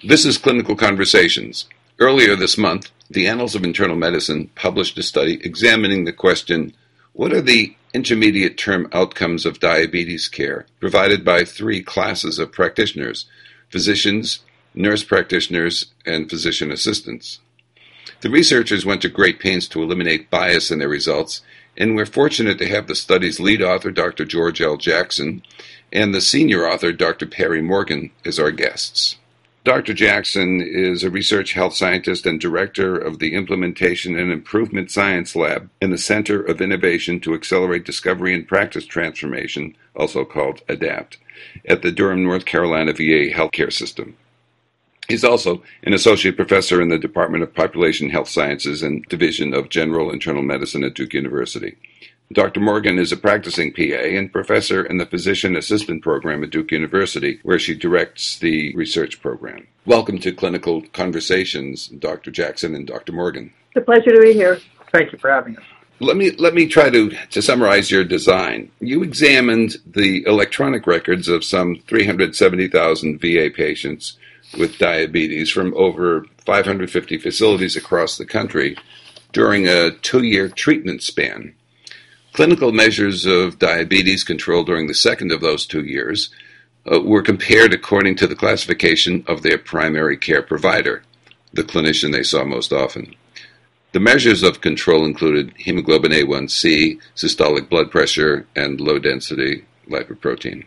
This is Clinical Conversations. Earlier this month, the Annals of Internal Medicine published a study examining the question, what are the intermediate-term outcomes of diabetes care provided by three classes of practitioners: physicians, nurse practitioners, and physician assistants? The researchers went to great pains to eliminate bias in their results, and we're fortunate to have the study's lead author, Dr. George L. Jackson, and the senior author, Dr. Perry Morgan, as our guests. Dr. Jackson is a research health scientist and director of the Implementation and Improvement Science Lab in the Center of Innovation to Accelerate Discovery and Practice Transformation, also called ADAPT, at the Durham, North Carolina VA healthcare system. He's also an associate professor in the Department of Population Health Sciences and Division of General Internal Medicine at Duke University. Dr. Morgan is a practicing PA and professor in the Physician Assistant Program at Duke University, where she directs the research program. Welcome to Clinical Conversations, Dr. Jackson and Dr. Morgan. It's a pleasure to be here. Thank you for having us. Let me try to summarize your design. You examined the electronic records of some 370,000 VA patients with diabetes from over 550 facilities across the country during a 2-year treatment span. Clinical measures of diabetes control during the second of those 2 years were compared according to the classification of their primary care provider, the clinician they saw most often. The measures of control included hemoglobin A1C, systolic blood pressure, and low-density lipoprotein.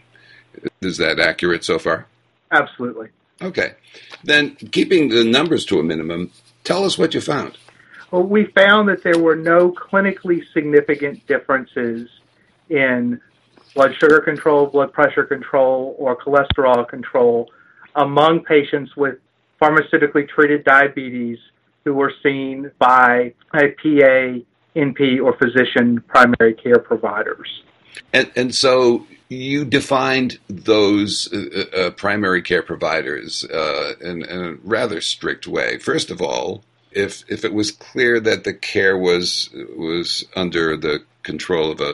Is that accurate so far? Absolutely. Okay. Then, keeping the numbers to a minimum, tell us what you found. Well, we found that there were no clinically significant differences in blood sugar control, blood pressure control, or cholesterol control among patients with pharmaceutically treated diabetes who were seen by a PA, NP, or physician primary care providers. And so you defined those primary care providers in a rather strict way. First of all, if it was clear that the care was under the control of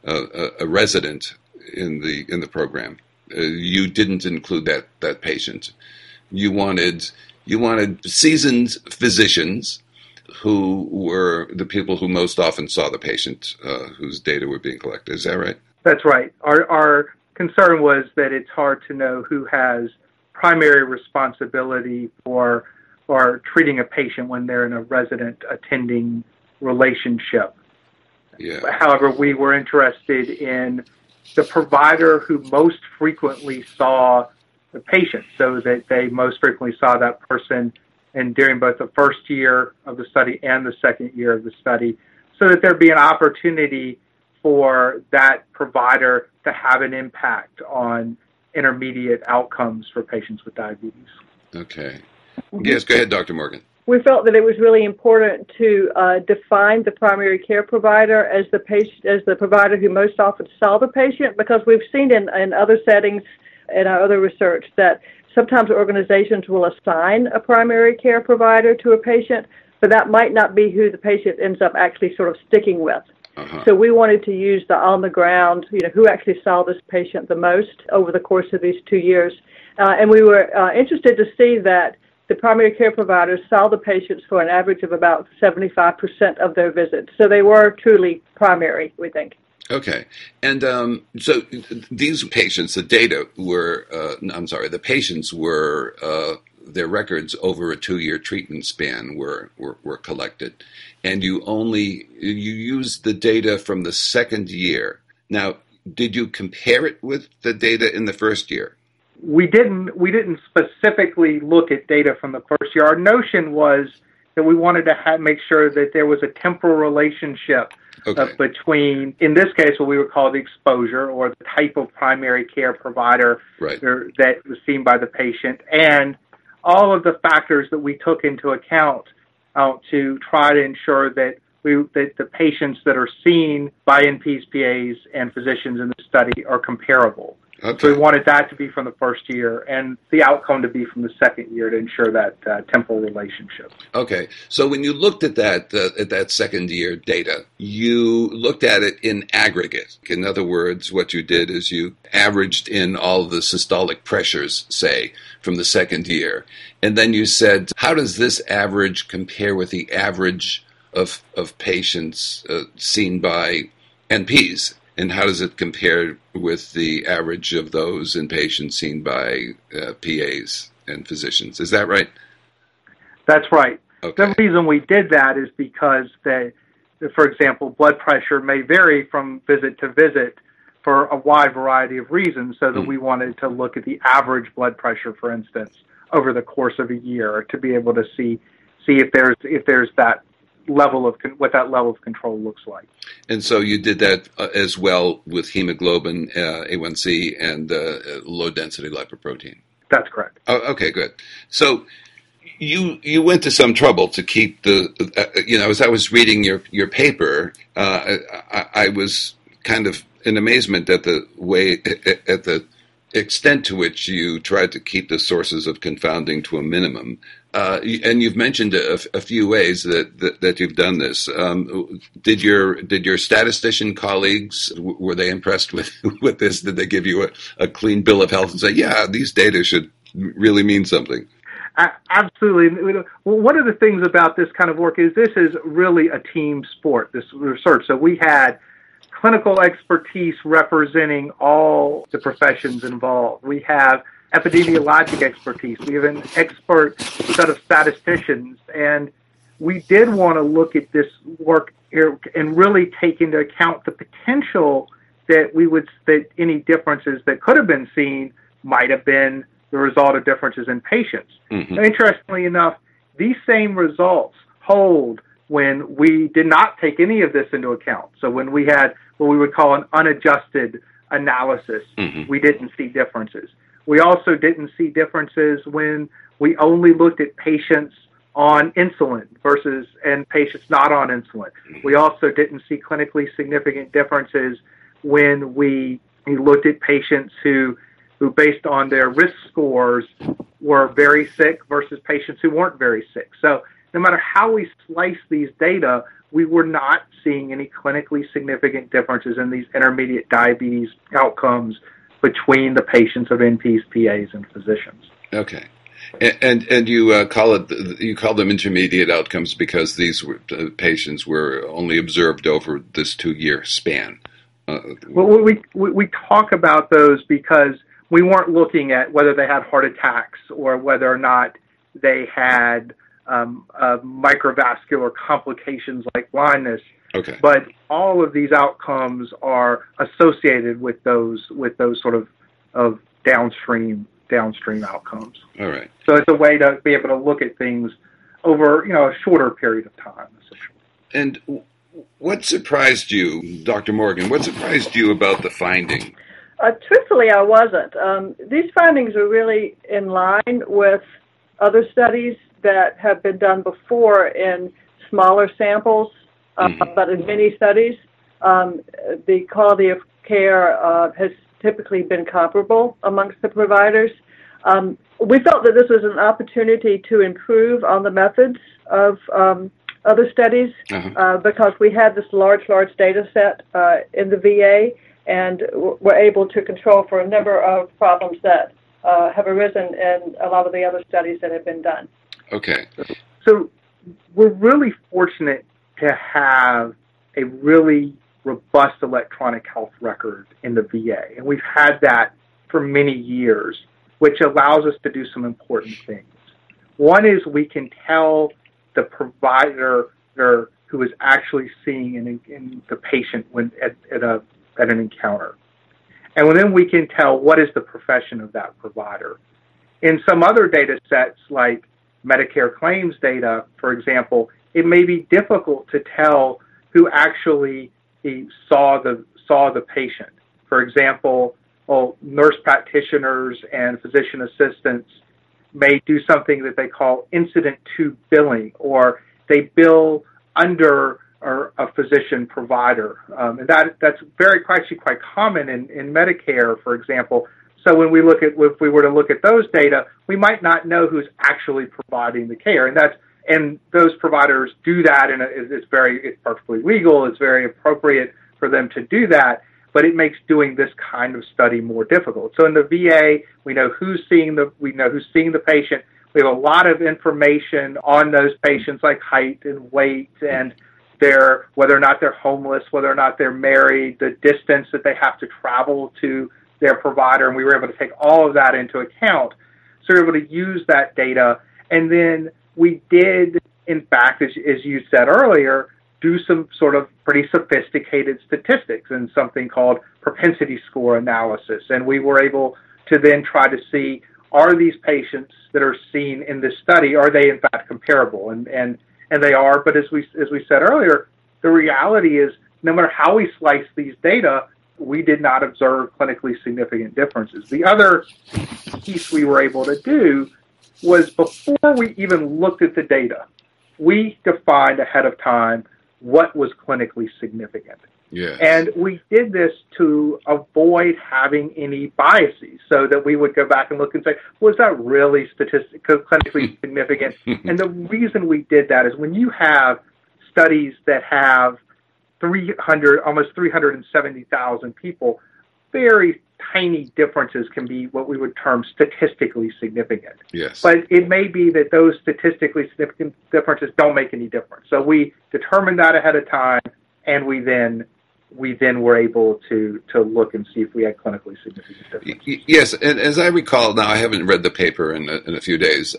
a resident in the program, you didn't include that patient. You wanted seasoned physicians who were the people who most often saw the patient whose data were being collected. Is that right? That's right. Our concern was that it's hard to know who has primary responsibility for treating a patient when they're in a resident-attending relationship. Yeah. However, we were interested in the provider who most frequently saw the patient, so that they most frequently saw that person and during both the first year of the study and the second year of the study, so that there'd be an opportunity for that provider to have an impact on intermediate outcomes for patients with diabetes. Okay. Yes, go ahead, Dr. Morgan. We felt that it was really important to define the primary care provider as the provider who most often saw the patient, because we've seen in other settings in our other research that sometimes organizations will assign a primary care provider to a patient, but that might not be who the patient ends up actually sort of sticking with. Uh-huh. So we wanted to use the on-the-ground, who actually saw this patient the most over the course of these 2 years. And we were interested to see that the primary care providers saw the patients for an average of about 75% of their visits. So they were truly primary, we think. Okay. And so these patients, the patients were, their records over a 2-year treatment span were collected. And you used the data from the second year. Now, did you compare it with the data in the first year? We didn't specifically look at data from the first year. Our notion was that we wanted to make sure that there was a temporal relationship between, in this case, what we would call the exposure or the type of primary care provider that was seen by the patient, and all of the factors that we took into account to try to ensure that the patients that are seen by NPs, PAs, and physicians in the study are comparable. Okay. So we wanted that to be from the first year and the outcome to be from the second year to ensure that temporal relationship. Okay. So when you looked at that second year data, you looked at it in aggregate. In other words, what you did is you averaged in all of the systolic pressures, say, from the second year. And then you said, how does this average compare with the average of patients seen by NPs? And how does it compare with the average of those in patients seen by PAs and physicians? Is that right? That's right. Okay. The reason we did that is because, for example, blood pressure may vary from visit to visit for a wide variety of reasons, so that we wanted to look at the average blood pressure, for instance, over the course of a year to be able to see if there's that level of what that level of control looks like. And so you did that as well with hemoglobin, A1C, and low density lipoprotein. That's correct. Oh, okay, good. So you went to some trouble to keep as I was reading your paper, I was kind of in amazement at the extent to which you tried to keep the sources of confounding to a minimum. And you've mentioned a few ways that you've done this. Did your statistician colleagues, were they impressed with this? Did they give you a clean bill of health and say, yeah, these data should really mean something? Absolutely. Well, one of the things about this kind of work is this is really a team sport, this research. So we had clinical expertise representing all the professions involved. We have epidemiologic expertise. We have an expert set of statisticians, and we did want to look at this work here and really take into account the potential that any differences that could have been seen might have been the result of differences in patients. Mm-hmm. Now, interestingly enough, these same results hold when we did not take any of this into account. So when we had what we would call an unadjusted analysis, we didn't see differences. We also didn't see differences when we only looked at patients on insulin and patients not on insulin. We also didn't see clinically significant differences when we looked at patients who based on their risk scores were very sick versus patients who weren't very sick. So no matter how we slice these data, we were not seeing any clinically significant differences in these intermediate diabetes outcomes between the patients of NPs, PAs, and physicians. Okay, and you call them intermediate outcomes because these patients were only observed over this 2-year span. Well, we talk about those because we weren't looking at whether they had heart attacks or whether or not they had microvascular complications like blindness. Okay. But all of these outcomes are associated with those sort of downstream outcomes. All right. So it's a way to be able to look at things over a shorter period of time, essentially. And what surprised you, Dr. Morgan? What surprised you about the finding? Truthfully, I wasn't. These findings are really in line with other studies that have been done before in smaller samples, but in many studies. The quality of care has typically been comparable amongst the providers. We felt that this was an opportunity to improve on the methods of other studies because we had this large data set in the VA, and were able to control for a number of problems that have arisen in a lot of the other studies that have been done. Okay. So we're really fortunate to have a really robust electronic health record in the VA, and we've had that for many years, which allows us to do some important things. One is we can tell the provider who is actually seeing in the patient when at an encounter. And then we can tell what is the profession of that provider. In some other data sets, like Medicare claims data, for example, it may be difficult to tell who actually saw the patient. For example, nurse practitioners and physician assistants may do something that they call incident to billing, or they bill under or a physician provider. And that's actually quite common in Medicare, for example. So when if we were to look at those data, we might not know who's actually providing the care, and those providers do that, and it's perfectly legal. It's very appropriate for them to do that, but it makes doing this kind of study more difficult. So in the VA, we know who's seeing the patient. We have a lot of information on those patients, like height and weight, and whether or not they're homeless, whether or not they're married, the distance that they have to travel to their provider, and we were able to take all of that into account. So we were able to use that data, and then we did, in fact, as you said earlier, do some sort of pretty sophisticated statistics and something called propensity score analysis. And we were able to then try to see, are these patients that are seen in this study, are they in fact comparable? And they are, but as we said earlier, the reality is no matter how we slice these data, we did not observe clinically significant differences. The other piece we were able to do was, before we even looked at the data, we defined ahead of time what was clinically significant. Yes. And we did this to avoid having any biases, so that we would go back and look and say, was that really clinically significant? And the reason we did that is when you have studies that have almost 370,000 people, very tiny differences can be what we would term statistically significant. Yes. But it may be that those statistically significant differences don't make any difference. So we determined that ahead of time, and we then were able to look and see if we had clinically significant differences. Yes, and as I recall, now I haven't read the paper in a few days,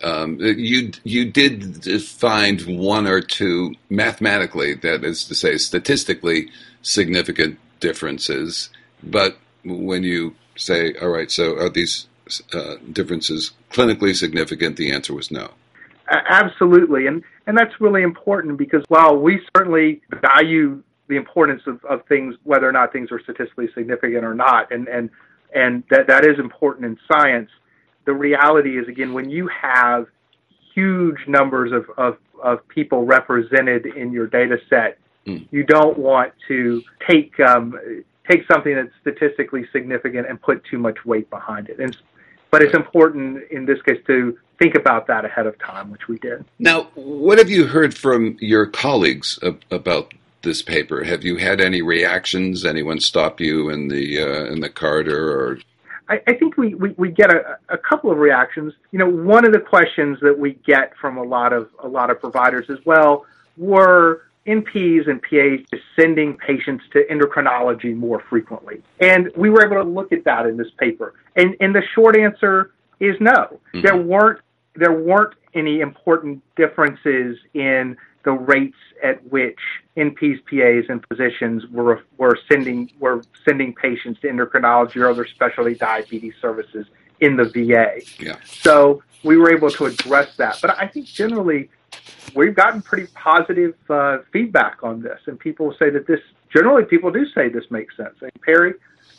you did find one or two mathematically, that is to say statistically significant differences, but when you say, all right, so are these differences clinically significant, the answer was no. Absolutely, and that's really important, because while we certainly value the importance of things, whether or not things are statistically significant or not, and that is important in science, the reality is, again, when you have huge numbers of people represented in your data set, you don't want to take something that's statistically significant and put too much weight behind it. But it's important in this case to think about that ahead of time, which we did. Now, what have you heard from your colleagues about this paper? Have you had any reactions? Anyone stop you in the corridor? Or I think we get a couple of reactions. One of the questions that we get from a lot of providers as well were NPs and PAs just sending patients to endocrinology more frequently, and we were able to look at that in this paper. And the short answer is no. Mm-hmm. There weren't any important differences in the rates at which NPs, PAs, and physicians were sending patients to endocrinology or other specialty diabetes services in the VA. Yeah. So we were able to address that. But I think generally we've gotten pretty positive feedback on this, and people say that people do say this makes sense. Perry?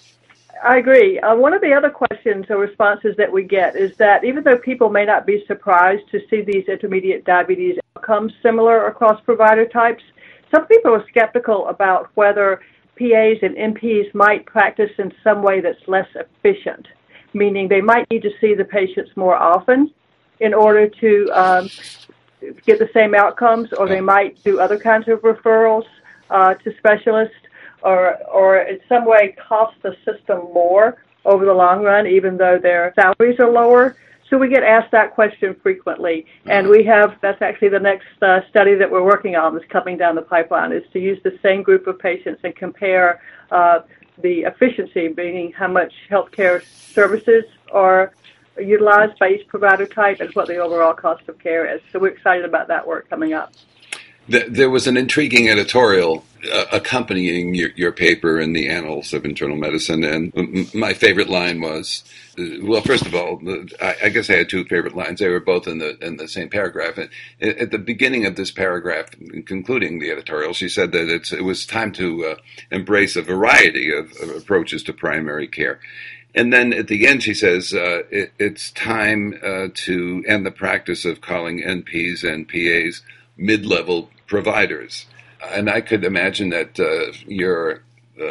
I agree. One of the other questions or responses that we get is that even though people may not be surprised to see these intermediate diabetes outcomes similar across provider types, some people are skeptical about whether PAs and NPs might practice in some way that's less efficient, meaning they might need to see the patients more often in order to get the same outcomes, or they might do other kinds of referrals to specialists, or in some way cost the system more over the long run, even though their salaries are lower. So we get asked that question frequently, and that's actually the next study that we're working on that's coming down the pipeline, is to use the same group of patients and compare the efficiency, meaning how much healthcare services are utilized by each provider type and what the overall cost of care is. So we're excited about that work coming up. There was an intriguing editorial accompanying your paper in the Annals of Internal Medicine, and my favorite line was, well, first of all, I guess I had two favorite lines. They were both in the same paragraph. At the beginning of this paragraph, concluding the editorial, she said that it was time to embrace a variety of approaches to primary care. And then at the end, she says, it's time to end the practice of calling NPs and PAs mid-level providers. And I could imagine that your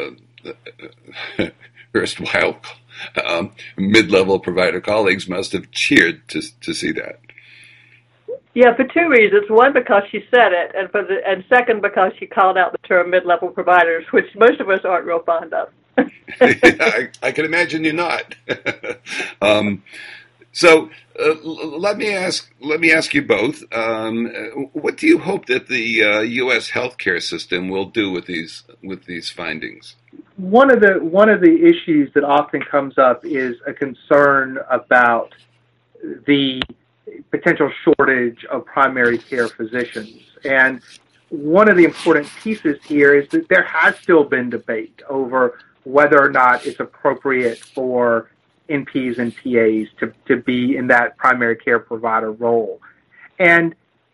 erstwhile mid-level provider colleagues must have cheered to see that. Yeah, for two reasons. One, because she said it, and second, because she called out the term mid-level providers, which most of us aren't real fond of. I can imagine you're not. So let me ask you both. What do you hope that the U.S. healthcare system will do with these findings? One of the issues that often comes up is a concern about the potential shortage of primary care physicians. And one of the important pieces here is that there has still been debate over whether or not it's appropriate for NPs and PAs to be in that primary care provider role. And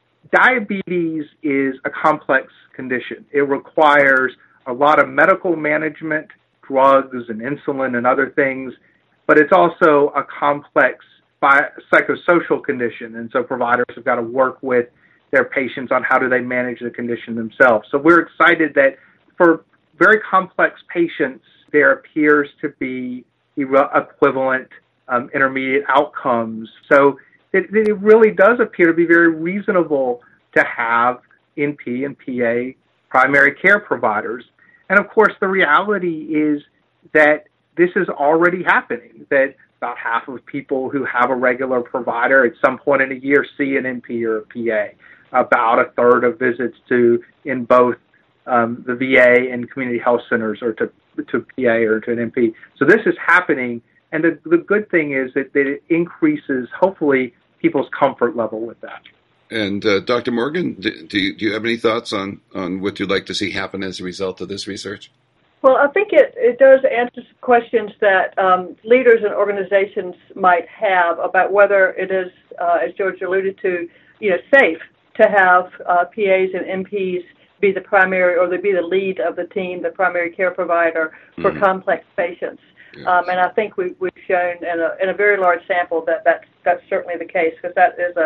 diabetes is a complex condition. It requires a lot of medical management, drugs and insulin and other things, but it's also a complex psychosocial condition, and so providers have got to work with their patients on how do they manage the condition themselves. So we're excited that for very complex patients, there appears to be equivalent intermediate outcomes. So it really does appear to be very reasonable to have NP and PA primary care providers. And of course, the reality is that this is already happening, that about half of people who have a regular provider at some point in a year see an NP or a PA. About a third of visits in both the VA and community health centers or to PA or to an NP. So this is happening, and the good thing is that it increases, hopefully, people's comfort level with that. And Dr. Morgan, do you have any thoughts on what you'd like to see happen as a result of this research? Well, I think it does answer some questions that leaders and organizations might have about whether it is, as George alluded to, safe to have PAs and NPs be the primary or they be the lead of the team, the primary care provider for complex patients. Yes. And I think we've shown in a very large sample that's certainly the case, because that is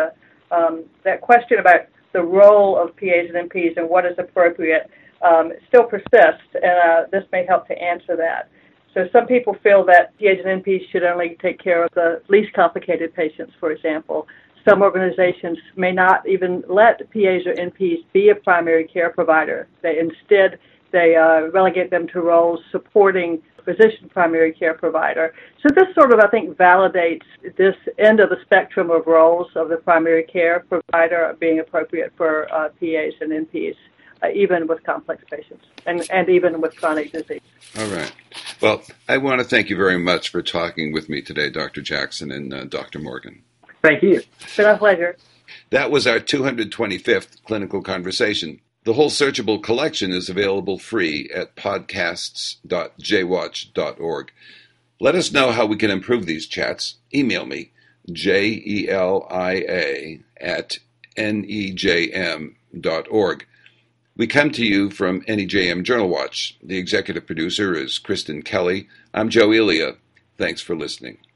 that question about the role of PAs and NPs and what is appropriate still persists, and this may help to answer that. So some people feel that PAs and NPs should only take care of the least complicated patients, for example. Some organizations may not even let PAs or NPs be a primary care provider. Instead, they relegate them to roles supporting physician primary care provider. So this sort of, I think, validates this end of the spectrum of roles of the primary care provider being appropriate for PAs and NPs. Even with complex patients and even with chronic disease. All right. Well, I want to thank you very much for talking with me today, Dr. Jackson and Dr. Morgan. Thank you. It's been a pleasure. That was our 225th clinical conversation. The whole searchable collection is available free at podcasts.jwatch.org. Let us know how we can improve these chats. Email me, jelia@nejm.org. We come to you from NEJM Journal Watch. The executive producer is Kristen Kelly. I'm Joe Elia. Thanks for listening.